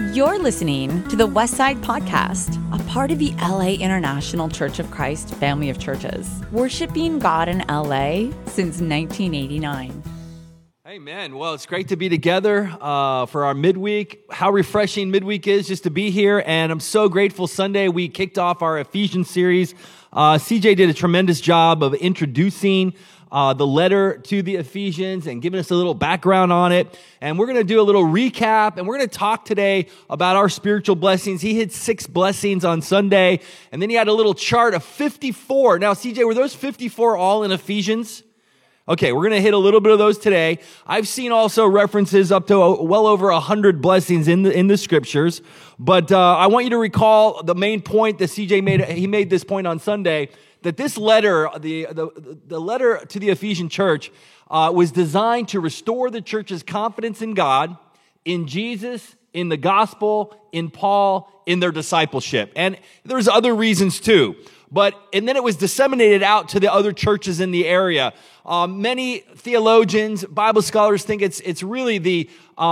You're listening to the Westside Podcast, a part of the LA International Church of Christ family of churches, worshiping God in LA since 1989. Amen. Well, it's great to be together for our midweek. How refreshing midweek is just to be here, and I'm so grateful. Sunday, we kicked off our Ephesians series. CJ did a tremendous job of introducing the letter to the Ephesians and giving us a little background on it. And we're going to do a little recap, and we're going to talk today about our spiritual blessings. He had 6 blessings on Sunday, and then he had a little chart of 54. Now, CJ, were those 54 all in Ephesians? Okay, we're going to hit a little bit of those today. I've seen also references up to well over 100 blessings in the scriptures. But I want you to recall the main point that CJ made. He made this point on Sunday, that this letter, the letter to the Ephesian church, was designed to restore the church's confidence in God, in Jesus, in the gospel, in Paul, in their discipleship. And there's other reasons too. And then it was disseminated out to the other churches in the area. Many theologians, Bible scholars think it's really the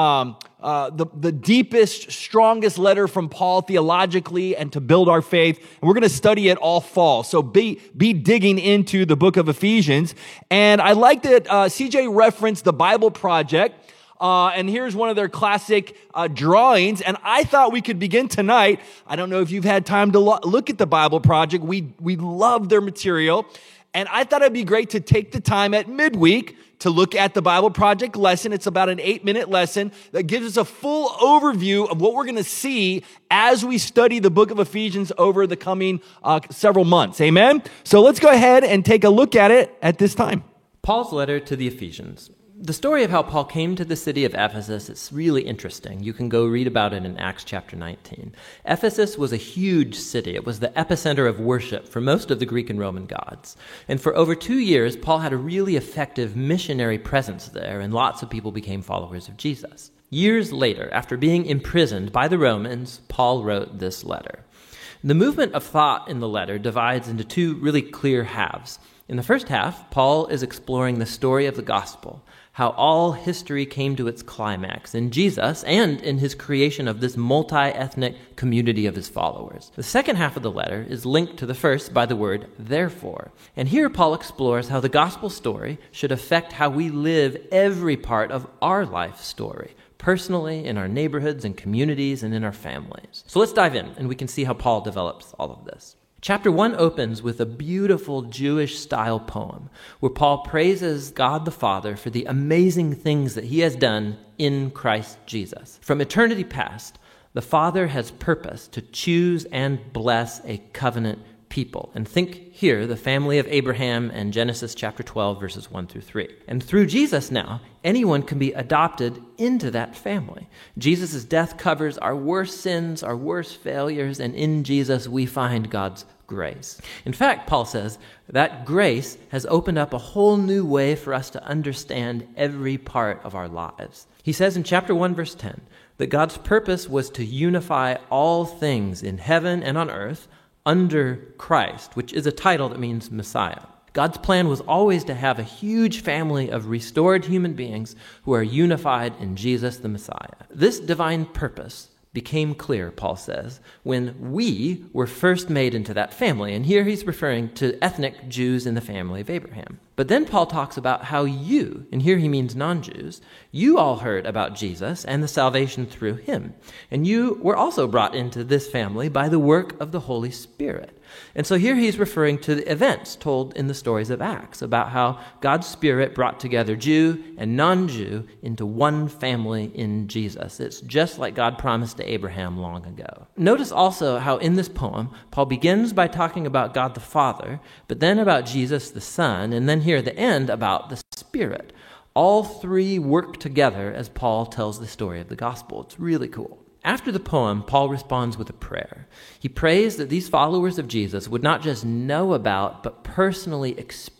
deepest, strongest letter from Paul theologically and to build our faith. And we're going to study it all fall. So be digging into the book of Ephesians. And I like that CJ referenced the Bible Project. And here's one of their classic drawings. And I thought we could begin tonight. I don't know if you've had time to look at the Bible Project. We love their material. And I thought it'd be great to take the time at midweek to look at the Bible Project lesson. It's about an 8-minute lesson that gives us a full overview of what we're going to see as we study the book of Ephesians over the coming several months. Amen? So let's go ahead and take a look at it at this time. Paul's letter to the Ephesians. The story of how Paul came to the city of Ephesus is really interesting. You can go read about it in Acts chapter 19. Ephesus was a huge city. It was the epicenter of worship for most of the Greek and Roman gods. And for over 2 years, Paul had a really effective missionary presence there, and lots of people became followers of Jesus. Years later, after being imprisoned by the Romans, Paul wrote this letter. The movement of thought in the letter divides into 2 really clear halves. In the first half, Paul is exploring the story of the gospel, how all history came to its climax in Jesus and in his creation of this multi-ethnic community of his followers. The second half of the letter is linked to the first by the word therefore. And here Paul explores how the gospel story should affect how we live every part of our life story, personally, in our neighborhoods and communities, and in our families. So let's dive in, and we can see how Paul develops all of this. Chapter 1 opens with a beautiful Jewish-style poem where Paul praises God the Father for the amazing things that he has done in Christ Jesus. From eternity past, the Father has purposed to choose and bless a covenant people. And think here, the family of Abraham and Genesis chapter 12, verses 1 through 3. And through Jesus now, anyone can be adopted into that family. Jesus' death covers our worst sins, our worst failures, and in Jesus we find God's grace. In fact, Paul says that grace has opened up a whole new way for us to understand every part of our lives. He says in chapter 1, verse 10, that God's purpose was to unify all things in heaven and on earth under Christ, which is a title that means Messiah. God's plan was always to have a huge family of restored human beings who are unified in Jesus the Messiah. This divine purpose became clear, Paul says, when we were first made into that family. And here he's referring to ethnic Jews in the family of Abraham. But then Paul talks about how you, and here he means non-Jews, you all heard about Jesus and the salvation through him. And you were also brought into this family by the work of the Holy Spirit. And so here he's referring to the events told in the stories of Acts about how God's Spirit brought together Jew and non-Jew into one family in Jesus. It's just like God promised to Abraham long ago. Notice also how in this poem, Paul begins by talking about God the Father, but then about Jesus the Son, and then here at the end about the Spirit. All 3 work together as Paul tells the story of the gospel. It's really cool. After the poem, Paul responds with a prayer. He prays that these followers of Jesus would not just know about, but personally experience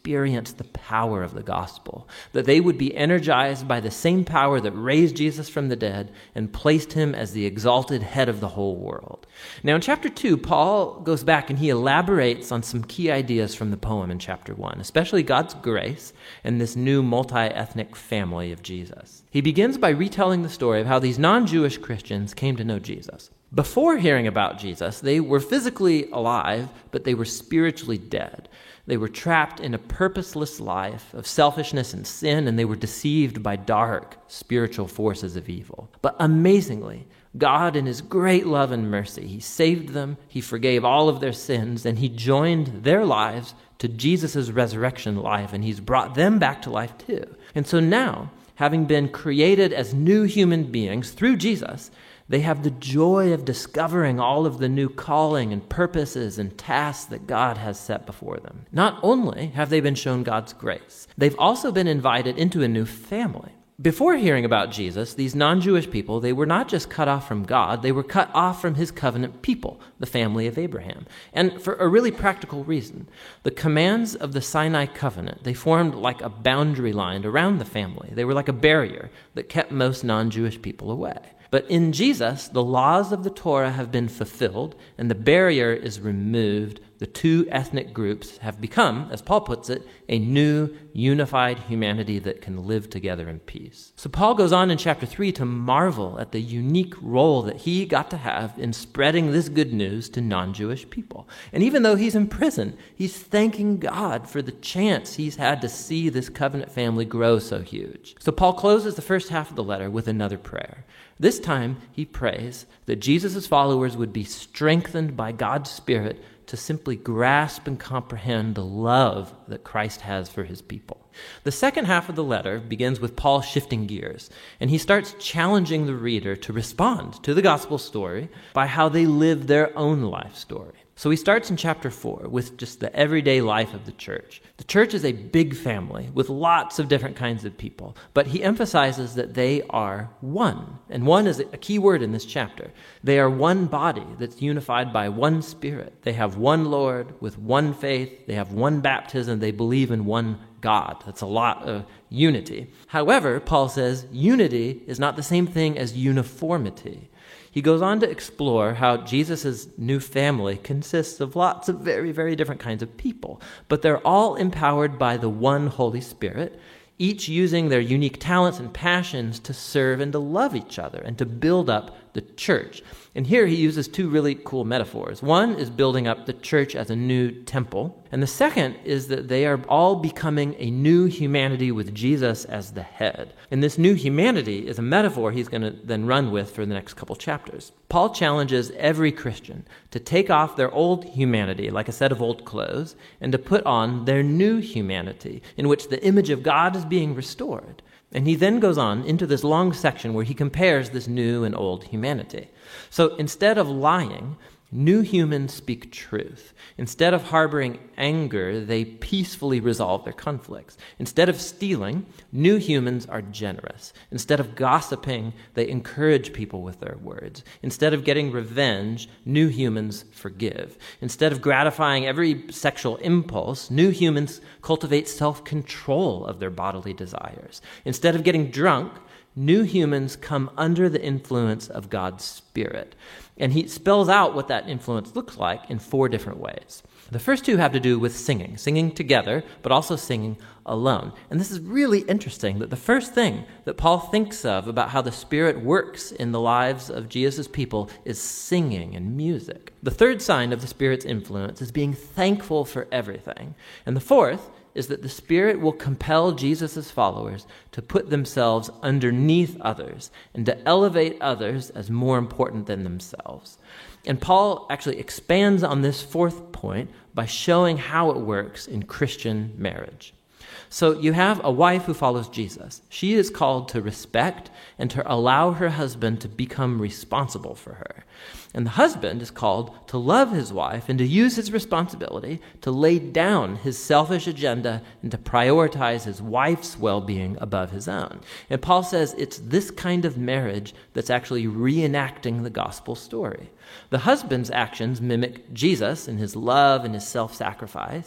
experience the power of the gospel, that they would be energized by the same power that raised Jesus from the dead and placed him as the exalted head of the whole world. Now in chapter 2, Paul goes back and he elaborates on some key ideas from the poem in chapter 1, especially God's grace and this new multi-ethnic family of Jesus. He begins by retelling the story of how these non-Jewish Christians came to know Jesus. Before hearing about Jesus, they were physically alive, but they were spiritually dead. They were trapped in a purposeless life of selfishness and sin, and they were deceived by dark spiritual forces of evil. But amazingly, God, in his great love and mercy, he saved them, he forgave all of their sins, and he joined their lives to Jesus' resurrection life, and he's brought them back to life too. And so now, having been created as new human beings through Jesus, they have the joy of discovering all of the new calling and purposes and tasks that God has set before them. Not only have they been shown God's grace, they've also been invited into a new family. Before hearing about Jesus, these non-Jewish people, they were not just cut off from God, they were cut off from his covenant people, the family of Abraham. And for a really practical reason. The commands of the Sinai covenant, they formed like a boundary line around the family. They were like a barrier that kept most non-Jewish people away. But in Jesus, the laws of the Torah have been fulfilled, and the barrier is removed. The two ethnic groups have become, as Paul puts it, a new, unified humanity that can live together in peace. So Paul goes on in chapter 3 to marvel at the unique role that he got to have in spreading this good news to non-Jewish people. And even though he's in prison, he's thanking God for the chance he's had to see this covenant family grow so huge. So Paul closes the first half of the letter with another prayer. This time, he prays that Jesus' followers would be strengthened by God's Spirit to simply grasp and comprehend the love that Christ has for his people. The second half of the letter begins with Paul shifting gears, and he starts challenging the reader to respond to the gospel story by how they live their own life story. So he starts in chapter 4 with just the everyday life of the church. The church is a big family with lots of different kinds of people, but he emphasizes that they are one. And one is a key word in this chapter. They are one body that's unified by one Spirit. They have one Lord with one faith. They have one baptism. They believe in one God. That's a lot of unity. However, Paul says unity is not the same thing as uniformity. He goes on to explore how Jesus' new family consists of lots of very, very different kinds of people, but they're all empowered by the one Holy Spirit, each using their unique talents and passions to serve and to love each other and to build up the church. And here he uses two really cool metaphors. One is building up the church as a new temple, and the second is that they are all becoming a new humanity with Jesus as the head. And this new humanity is a metaphor he's going to then run with for the next couple chapters. Paul challenges every Christian to take off their old humanity, like a set of old clothes, and to put on their new humanity, in which the image of God is being restored. And he then goes on into this long section where he compares this new and old humanity. So instead of lying, new humans speak truth. Instead of harboring anger, they peacefully resolve their conflicts. Instead of stealing, new humans are generous. Instead of gossiping, they encourage people with their words. Instead of getting revenge, new humans forgive. Instead of gratifying every sexual impulse, new humans cultivate self-control of their bodily desires. Instead of getting drunk, new humans come under the influence of God's Spirit. And he spells out what that influence looks like in 4 different ways. The first 2 have to do with singing together, but also singing alone. And this is really interesting that the first thing that Paul thinks of about how the Spirit works in the lives of Jesus' people is singing and music. The third sign of the Spirit's influence is being thankful for everything. And the fourth is that the Spirit will compel Jesus' followers to put themselves underneath others and to elevate others as more important than themselves. And Paul actually expands on this 4th point by showing how it works in Christian marriage. So you have a wife who follows Jesus. She is called to respect and to allow her husband to become responsible for her. And the husband is called to love his wife and to use his responsibility to lay down his selfish agenda and to prioritize his wife's well-being above his own. And Paul says it's this kind of marriage that's actually reenacting the gospel story. The husband's actions mimic Jesus in his love and his self-sacrifice.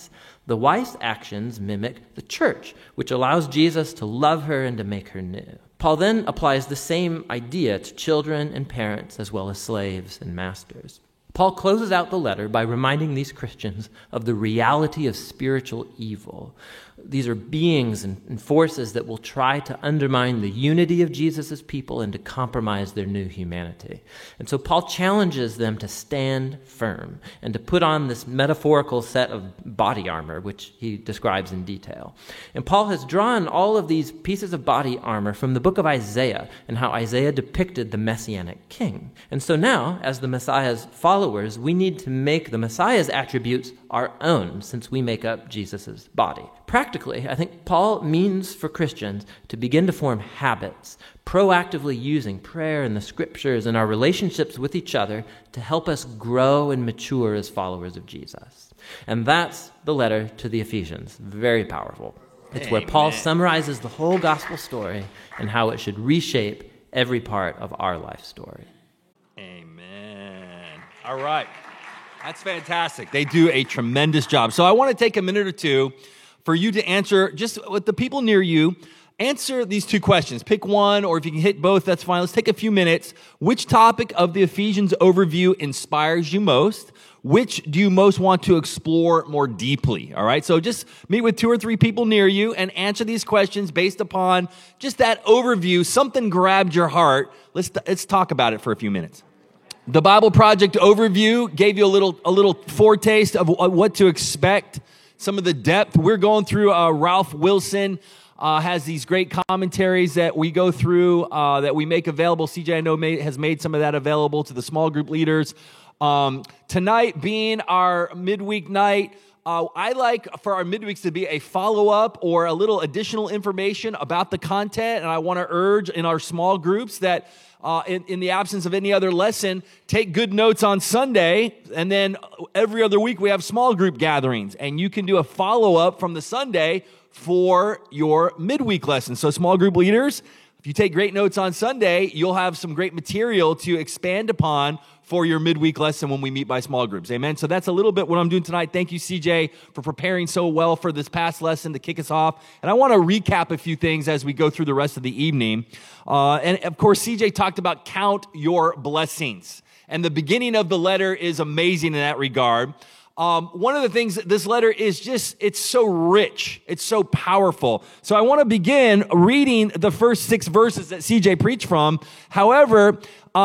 The wife's actions mimic the church, which allows Jesus to love her and to make her new. Paul then applies the same idea to children and parents, as well as slaves and masters. Paul closes out the letter by reminding these Christians of the reality of spiritual evil. These are beings and forces that will try to undermine the unity of Jesus' people and to compromise their new humanity. And so Paul challenges them to stand firm and to put on this metaphorical set of body armor, which he describes in detail. And Paul has drawn all of these pieces of body armor from the book of Isaiah and how Isaiah depicted the Messianic king. And so now, as the Messiah's followers, we need to make the Messiah's attributes our own, since we make up Jesus' body. Practically, I think Paul means for Christians to begin to form habits, proactively using prayer and the scriptures and our relationships with each other to help us grow and mature as followers of Jesus. And that's the letter to the Ephesians. Very powerful. It's where Paul summarizes the whole gospel story and how it should reshape every part of our life story. Amen. All right. That's fantastic. They do a tremendous job. So I want to take a minute or two for you to answer, just with the people near you, answer these two questions. Pick one, or if you can hit both, that's fine. Let's take a few minutes. Which topic of the Ephesians overview inspires you most? Which do you most want to explore more deeply? All right, so just meet with 2 or 3 people near you and answer these questions based upon just that overview. Something grabbed your heart. Let's talk about it for a few minutes. The Bible Project overview gave you a little foretaste of what to expect, some of the depth. We're going through, Ralph Wilson has these great commentaries that we go through, that we make available. CJ, I know, has made some of that available to the small group leaders. Tonight being our midweek night, I like for our midweeks to be a follow-up or a little additional information about the content, and I want to urge in our small groups that in the absence of any other lesson, take good notes on Sunday, and then every other week we have small group gatherings, and you can do a follow-up from the Sunday for your midweek lesson. So small group leaders, if you take great notes on Sunday, you'll have some great material to expand upon for your midweek lesson when we meet by small groups. Amen. So that's a little bit what I'm doing tonight. Thank you, CJ, for preparing so well for this past lesson to kick us off. And I want to recap a few things as we go through the rest of the evening. And of course, CJ talked about count your blessings. And the beginning of the letter is amazing in that regard. One of the things that this letter is just, it's so rich. It's so powerful. So I want to begin reading the first 6 verses that CJ preached from. However,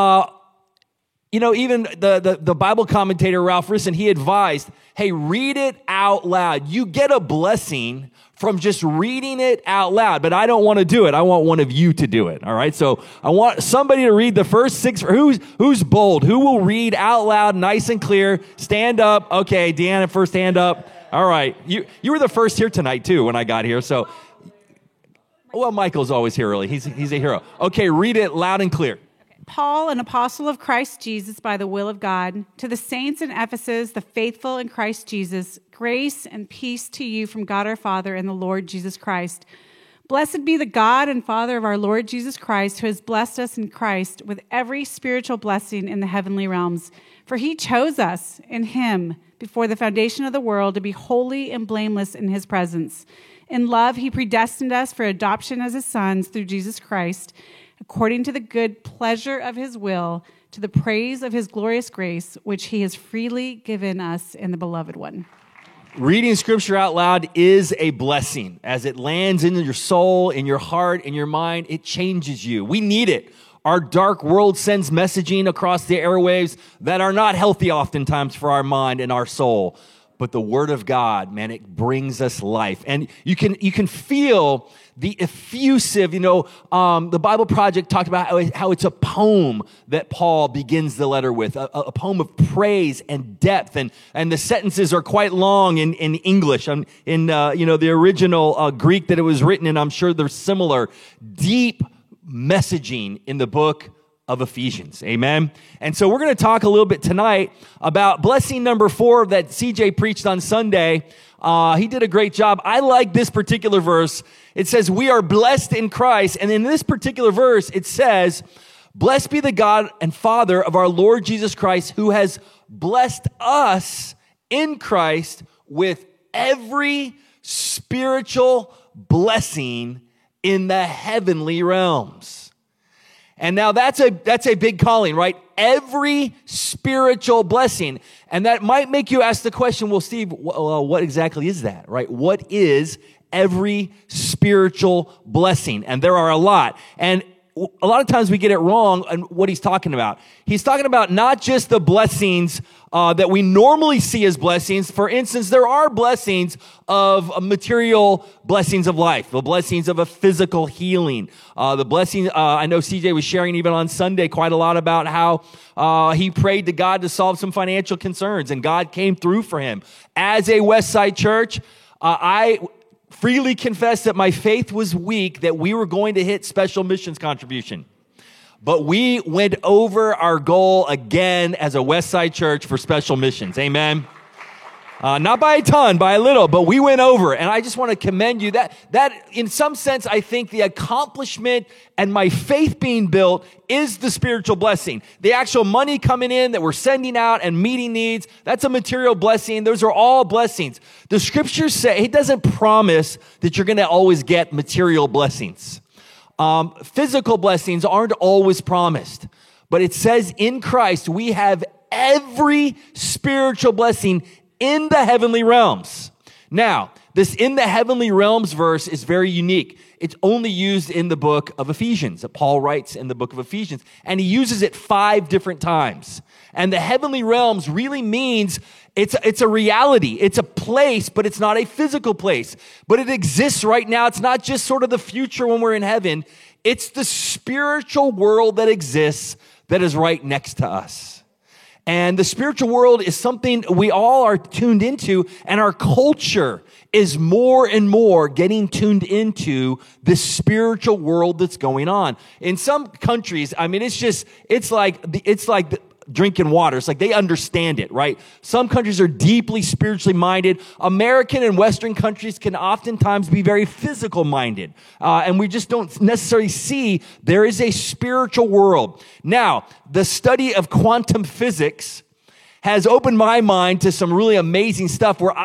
even the Bible commentator, Ralph Risson, he advised, hey, read it out loud. You get a blessing from just reading it out loud, but I don't want to do it. I want one of you to do it, all right? So I want somebody to read the first 6. Who's bold? Who will read out loud, nice and clear? Stand up. Okay, Deanna, first hand up. All right. You were the first here tonight, too, when I got here. So, well, Michael's always here early. He's a hero. Okay, read it loud and clear. Paul, an apostle of Christ Jesus by the will of God, to the saints in Ephesus, the faithful in Christ Jesus, grace and peace to you from God our Father and the Lord Jesus Christ. Blessed be the God and Father of our Lord Jesus Christ, who has blessed us in Christ with every spiritual blessing in the heavenly realms. For he chose us in him before the foundation of the world to be holy and blameless in his presence. In love, he predestined us for adoption as his sons through Jesus Christ, according to the good pleasure of his will, to the praise of his glorious grace, which he has freely given us in the Beloved One. Reading scripture out loud is a blessing. As it lands in your soul, in your heart, in your mind, it changes you. We need it. Our dark world sends messaging across the airwaves that are not healthy oftentimes for our mind and our soul. But the Word of God, man, it brings us life. And you can feel the effusive, the Bible Project talked about how it's a poem that Paul begins the letter with, a poem of praise and depth. And the sentences are quite long in English. In the original Greek that it was written in, I'm sure there's similar deep messaging in the book of Ephesians. Amen. And so we're going to talk a little bit tonight about blessing number 4 that CJ preached on Sunday. He did a great job. I like this particular verse. It says, we are blessed in Christ. And in this particular verse, it says, blessed be the God and Father of our Lord Jesus Christ, who has blessed us in Christ with every spiritual blessing in the heavenly realms. And now that's a big calling, right? Every spiritual blessing. And that might make you ask the question, well, Steve, what exactly is that, right? What is every spiritual blessing? And there are a lot. And a lot of times we get it wrong on what he's talking about. He's talking about not just the blessings that we normally see as blessings. For instance, there are blessings of material blessings of life, the blessings of a physical healing, the blessing. I know CJ was sharing even on Sunday quite a lot about how he prayed to God to solve some financial concerns, and God came through for him. As a Westside Church, I freely confess that my faith was weak that we were going to hit special missions contribution. But we went over our goal again as a Westside Church for special missions. Amen. Not by a ton, by a little, but we went over. And I just want to commend you. That in some sense, I think the accomplishment and my faith being built is the spiritual blessing. The actual money coming in that we're sending out and meeting needs, that's a material blessing. Those are all blessings. The scriptures say, it doesn't promise that you're going to always get material blessings. Physical blessings aren't always promised. But it says in Christ, we have every spiritual blessing in the heavenly realms. Now, this in the heavenly realms verse is very unique. It's only used in the book of Ephesians, that Paul writes in the book of Ephesians, and he uses it 5 different times. And the heavenly realms really means it's a reality. It's a place, but it's not a physical place. But it exists right now. It's not just sort of the future when we're in heaven. It's the spiritual world that exists that is right next to us. And the spiritual world is something we all are tuned into, and our culture is more and more getting tuned into this spiritual world that's going on. In some countries, I mean, it's like drinking water. It's like they understand it, right? Some countries are deeply spiritually minded. American and Western countries can oftentimes be very physical minded. And we just don't necessarily see there is a spiritual world. Now, the study of quantum physics has opened my mind to some really amazing stuff where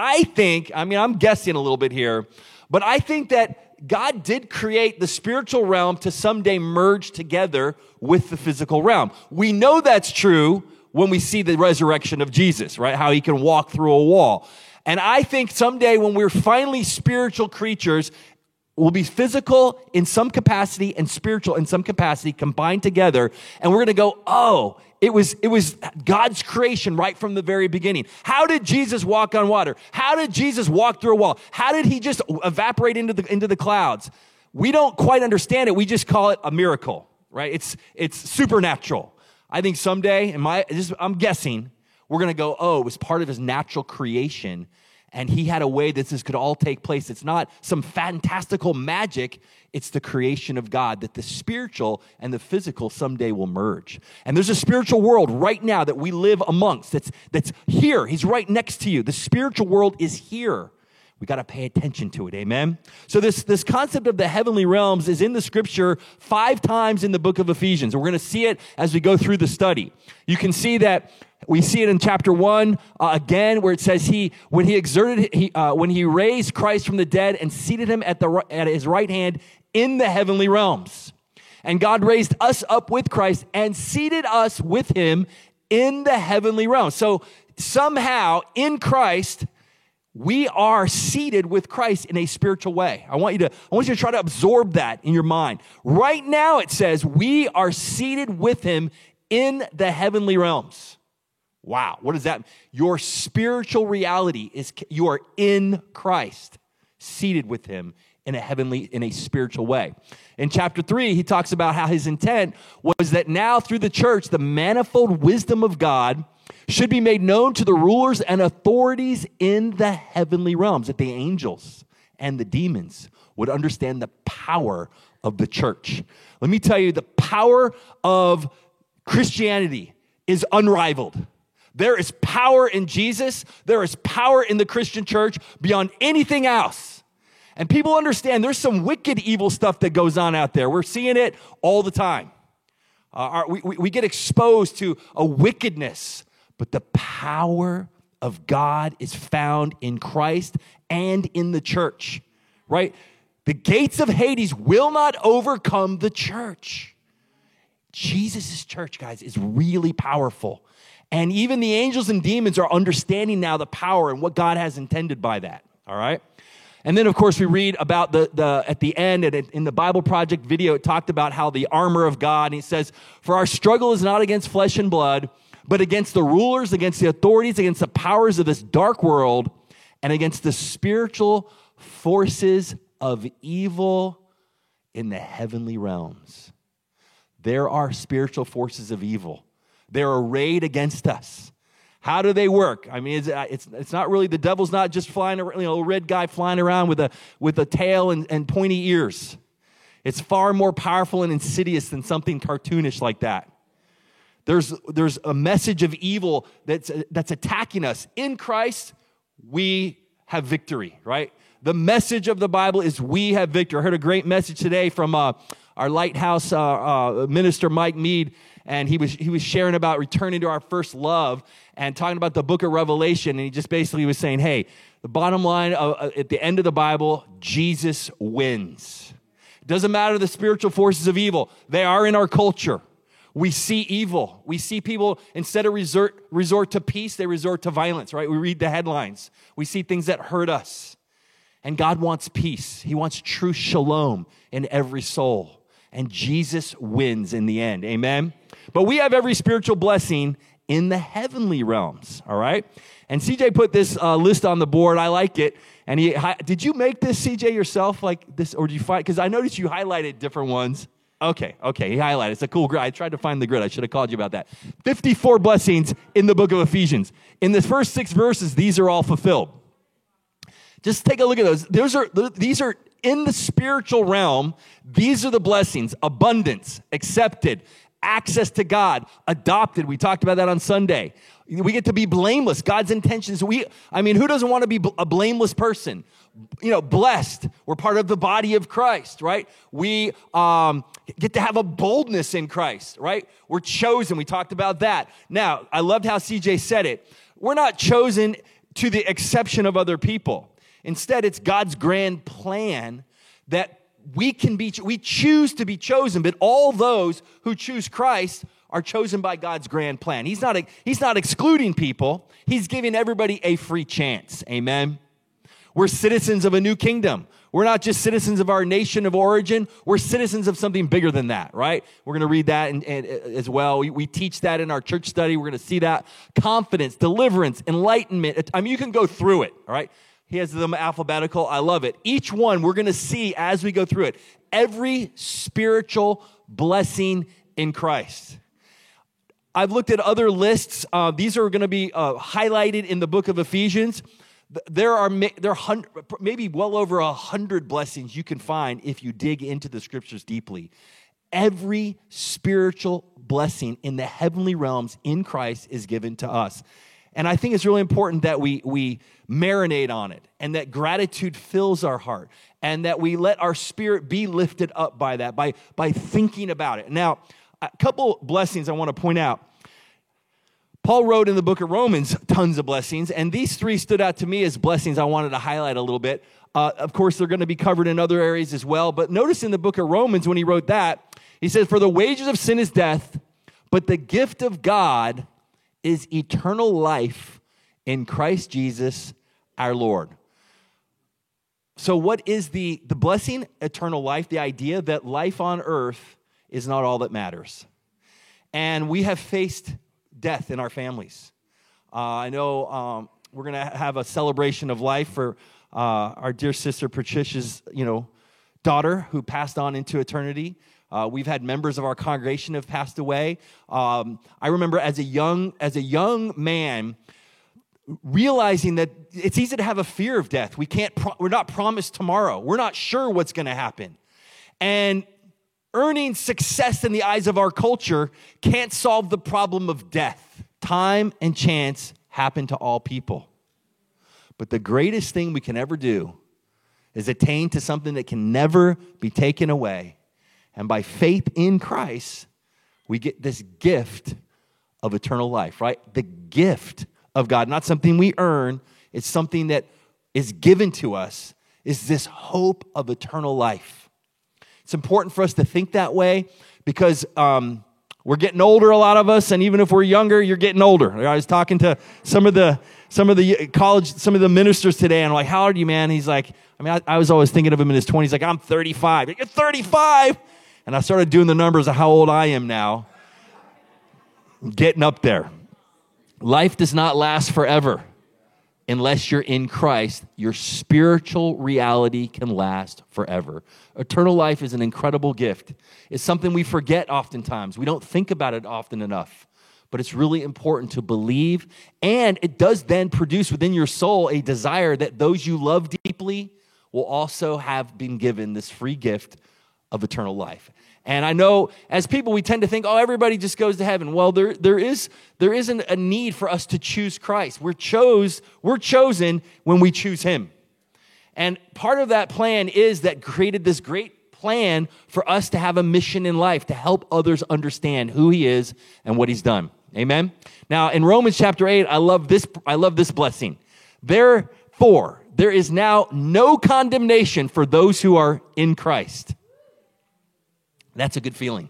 I'm guessing a little bit here, but I think that God did create the spiritual realm to someday merge together with the physical realm. We know that's true when we see the resurrection of Jesus, right? How he can walk through a wall. And I think someday when we're finally spiritual creatures, we'll be physical in some capacity and spiritual in some capacity combined together. And we're going to go, oh, it was God's creation right from the very beginning. How did Jesus walk on water? How did Jesus walk through a wall? How did he just evaporate into the clouds? We don't quite understand it. We just call it a miracle, right? It's supernatural. I think someday, I'm guessing, we're going to go, oh, it was part of his natural creation, and he had a way that this could all take place. It's not some fantastical magic. It's the creation of God, that the spiritual and the physical someday will merge. And there's a spiritual world right now that we live amongst that's here. He's right next to you. The spiritual world is here. We got to pay attention to it, amen? So this concept of the heavenly realms is in the scripture 5 times in the book of Ephesians. We're going to see it as we go through the study. You can see that we see it in chapter 1 again, where it says when he raised Christ from the dead and seated him at his right hand in the heavenly realms. And God raised us up with Christ and seated us with him in the heavenly realms. So somehow in Christ, we are seated with Christ in a spiritual way. I want you to try to absorb that in your mind. Right now it says we are seated with him in the heavenly realms. Wow, what does that mean? Your spiritual reality is you are in Christ, seated with him in a spiritual way. In chapter 3, he talks about how his intent was that now through the church, the manifold wisdom of God should be made known to the rulers and authorities in the heavenly realms, that the angels and the demons would understand the power of the church. Let me tell you, the power of Christianity is unrivaled. There is power in Jesus. There is power in the Christian church beyond anything else. And people understand there's some wicked, evil stuff that goes on out there. We're seeing it all the time. We get exposed to a wickedness, but the power of God is found in Christ and in the church, right? The gates of Hades will not overcome the church. Jesus' church, guys, is really powerful. And even the angels and demons are understanding now the power and what God has intended by that, all right? And then, of course, we read about the at the end, and in the Bible Project video, it talked about how the armor of God, and it says, for our struggle is not against flesh and blood, but against the rulers, against the authorities, against the powers of this dark world, and against the spiritual forces of evil in the heavenly realms. There are spiritual forces of evil. They're arrayed against us. How do they work? I mean, it's not really, the devil's not just flying, a red guy flying around with a tail and pointy ears. It's far more powerful and insidious than something cartoonish like that. There's a message of evil that's attacking us. In Christ, we have victory, right? The message of the Bible is we have victory. I heard a great message today from our Lighthouse minister, Mike Mead, and he was sharing about returning to our first love and talking about the book of Revelation, and he just basically was saying, hey, the bottom line at the end of the Bible, Jesus wins. It doesn't matter the spiritual forces of evil. They are in our culture. We see evil. We see people, instead of resort to peace, they resort to violence, right? We read the headlines. We see things that hurt us. And God wants peace. He wants true shalom in every soul. And Jesus wins in the end. Amen? But we have every spiritual blessing in the realms, all right? And CJ put this list on the board. I like it. And did you make this, CJ, yourself, like this, or did you find, because I noticed you highlighted different ones. Okay, he highlighted. It's a cool grid. I tried to find the grid. I should have called you about that. 54 blessings in the book of Ephesians. In the first 6 verses, these are all fulfilled. Just take a look at those. These are in the spiritual realm. These are the blessings: abundance, accepted, access to God, adopted. We talked about that on Sunday. We get to be blameless. God's intentions. Who doesn't want to be a blameless person? Blessed. We're part of the body of Christ, right? We get to have a boldness in Christ, right? We're chosen. We talked about that. Now, I loved how CJ said it. We're not chosen to the exception of other people. Instead, it's God's grand plan that we choose to be chosen, but all those who choose Christ are chosen by God's grand plan. He's not excluding people. He's giving everybody a free chance. Amen. We're citizens of a new kingdom. We're not just citizens of our nation of origin. We're citizens of something bigger than that, right? We're going to read that and as well. We teach that in our church study. We're going to see that. Confidence, deliverance, enlightenment. I mean, you can go through it, all right? He has them alphabetical. I love it. Each one we're going to see as we go through it. Every spiritual blessing in Christ. I've looked at other lists. These are going to be highlighted in the book of Ephesians. There are maybe well over 100 blessings you can find if you dig into the scriptures deeply. Every spiritual blessing in the heavenly realms in Christ is given to us. And I think it's really important that we marinate on it, and that gratitude fills our heart, and that we let our spirit be lifted up by that, by thinking about it. Now, a couple blessings I want to point out. Paul wrote in the book of Romans tons of blessings, and these 3 stood out to me as blessings I wanted to highlight a little bit. Of course, they're going to be covered in other areas as well, but notice in the book of Romans when he wrote that, he says, "For the wages of sin is death, but the gift of God is eternal life in Christ Jesus our Lord." So what is the blessing? Eternal life, the idea that life on earth is not all that matters. And we have faced death in our families. I know we're going to have a celebration of life for our dear sister Patricia's, daughter who passed on into eternity. We've had members of our congregation have passed away. I remember as a young man realizing that it's easy to have a fear of death. We're not promised tomorrow. We're not sure what's going to happen. And earning success in the eyes of our culture can't solve the problem of death. Time and chance happen to all people. But the greatest thing we can ever do is attain to something that can never be taken away. And by faith in Christ, we get this gift of eternal life, right? The gift of God, not something we earn, it's something that is given to us, is this hope of eternal life. It's important for us to think that way because we're getting older, a lot of us, and even if we're younger, you're getting older. I was talking to some of the ministers today, and I'm like, how old are you, man? He's like, I was always thinking of him in his 20s. He's like, I'm 35. Like, you're 35? And I started doing the numbers of how old I am now. I'm getting up there. Life does not last forever. Unless you're in Christ, your spiritual reality can last forever. Eternal life is an incredible gift. It's something we forget oftentimes. We don't think about it often enough. But it's really important to believe. And it does then produce within your soul a desire that those you love deeply will also have been given this free gift of eternal life. And I know as people, we tend to think, oh, everybody just goes to heaven. Well, there isn't a need for us to choose Christ. We're chosen when we choose him. And part of that plan is that created this great plan for us to have a mission in life, to help others understand who he is and what he's done. Amen? Now, in Romans chapter 8, I love this blessing. Therefore, there is now no condemnation for those who are in Christ. That's a good feeling.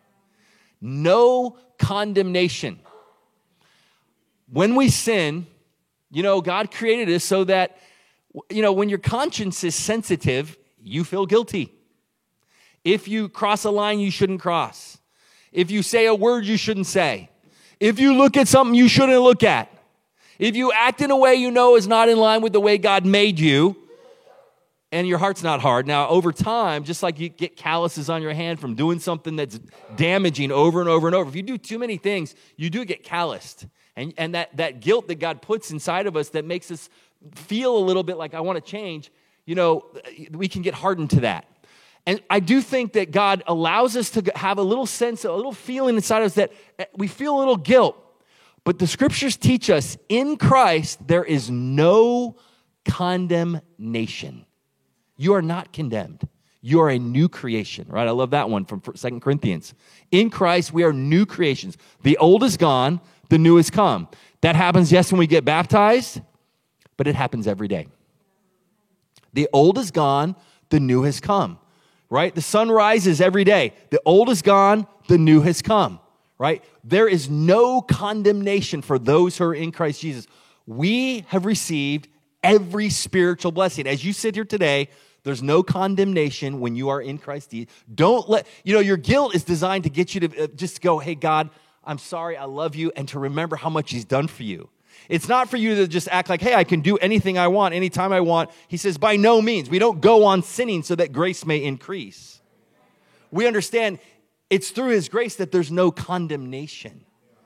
No condemnation. When we sin, God created us so that, when your conscience is sensitive, you feel guilty. If you cross a line you shouldn't cross. If you say a word you shouldn't say. If you look at something you shouldn't look at. If you act in a way is not in line with the way God made you, and your heart's not hard. Now, over time, just like you get calluses on your hand from doing something that's damaging over and over and over, if you do too many things, you do get calloused. And that guilt that God puts inside of us that makes us feel a little bit like I want to change, we can get hardened to that. And I do think that God allows us to have a little sense, a little feeling inside of us that we feel a little guilt. But the scriptures teach us in Christ, there is no condemnation. You are not condemned. You are a new creation, right? I love that one from 2 Corinthians. In Christ, we are new creations. The old is gone, the new has come. That happens, yes, when we get baptized, but it happens every day. The old is gone, the new has come, right? The sun rises every day. The old is gone, the new has come, right? There is no condemnation for those who are in Christ Jesus. We have received every spiritual blessing. As you sit here today, there's no condemnation when you are in Christ. Don't let, your guilt is designed to get you to just go, hey, God, I'm sorry, I love you, and to remember how much he's done for you. It's not for you to just act like, hey, I can do anything I want, anytime I want. He says, by no means. We don't go on sinning so that grace may increase. We understand it's through his grace that there's no condemnation.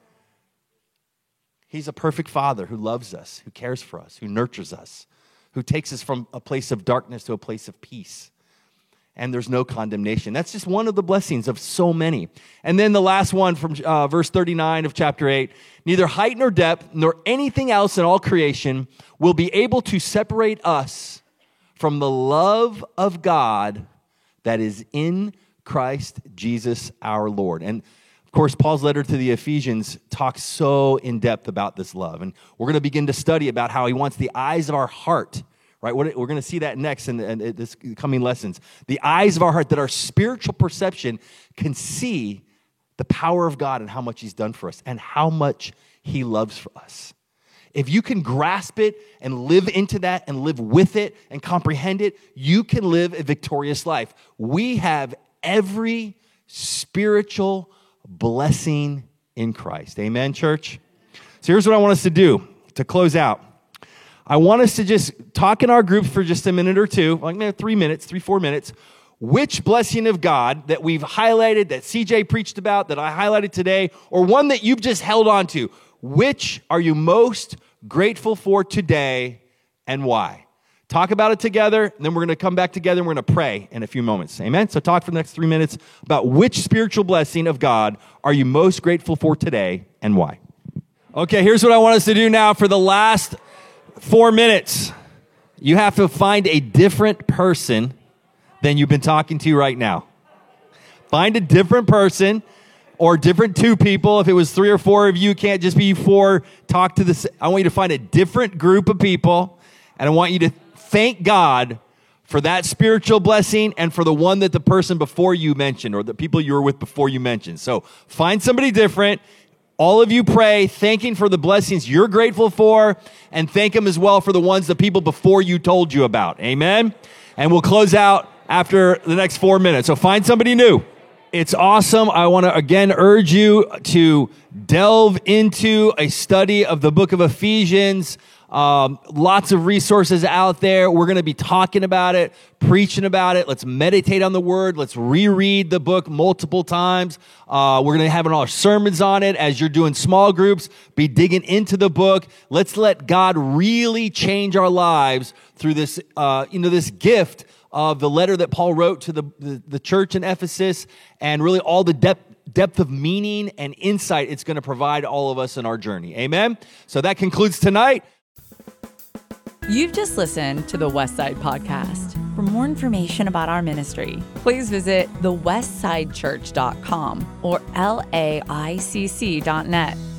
He's a perfect father who loves us, who cares for us, who nurtures us, who takes us from a place of darkness to a place of peace. And there's no condemnation. That's just one of the blessings of so many. And then the last one from verse 39 of chapter 8, neither height nor depth nor anything else in all creation will be able to separate us from the love of God that is in Christ Jesus our Lord. And of course, Paul's letter to the Ephesians talks so in depth about this love. And we're going to begin to study about how he wants the eyes of our heart, right? We're going to see that next in this coming lessons. The eyes of our heart, that our spiritual perception can see the power of God and how much he's done for us and how much he loves for us. If you can grasp it and live into that and live with it and comprehend it, you can live a victorious life. We have every spiritual blessing in Christ. Amen, church? So here's what I want us to do to close out. I want us to just talk in our groups for just a minute or two, like maybe 4 minutes, which blessing of God that we've highlighted, that CJ preached about, that I highlighted today, or one that you've just held on to, which are you most grateful for today and why? Talk about it together, and then we're going to come back together and we're going to pray in a few moments. Amen? So talk for the next 3 minutes about which spiritual blessing of God are you most grateful for today and why. Okay, here's what I want us to do now for the last 4 minutes. You have to find a different person than you've been talking to right now. Find a different person or different two people. If it was 3 or 4 of you, it can't just be 4. I want you to find a different group of people, and I want you to thank God for that spiritual blessing and for the one that the person before you mentioned or the people you were with before you mentioned. So find somebody different. All of you pray, thanking for the blessings you're grateful for, and thank them as well for the ones the people before you told you about. Amen? And we'll close out after the next 4 minutes. So find somebody new. It's awesome. I want to again urge you to delve into a study of the book of Ephesians. Lots of resources out there. We're going to be talking about it, preaching about it. Let's meditate on the word. Let's reread the book multiple times. We're going to have all our sermons on it as you're doing small groups. Be digging into the book. Let's let God really change our lives through this, this gift of the letter that Paul wrote to the church in Ephesus, and really all the depth of meaning and insight it's going to provide all of us in our journey. Amen? So that concludes tonight. You've just listened to the Westside Podcast. For more information about our ministry, please visit thewestsidechurch.com or laicc.net.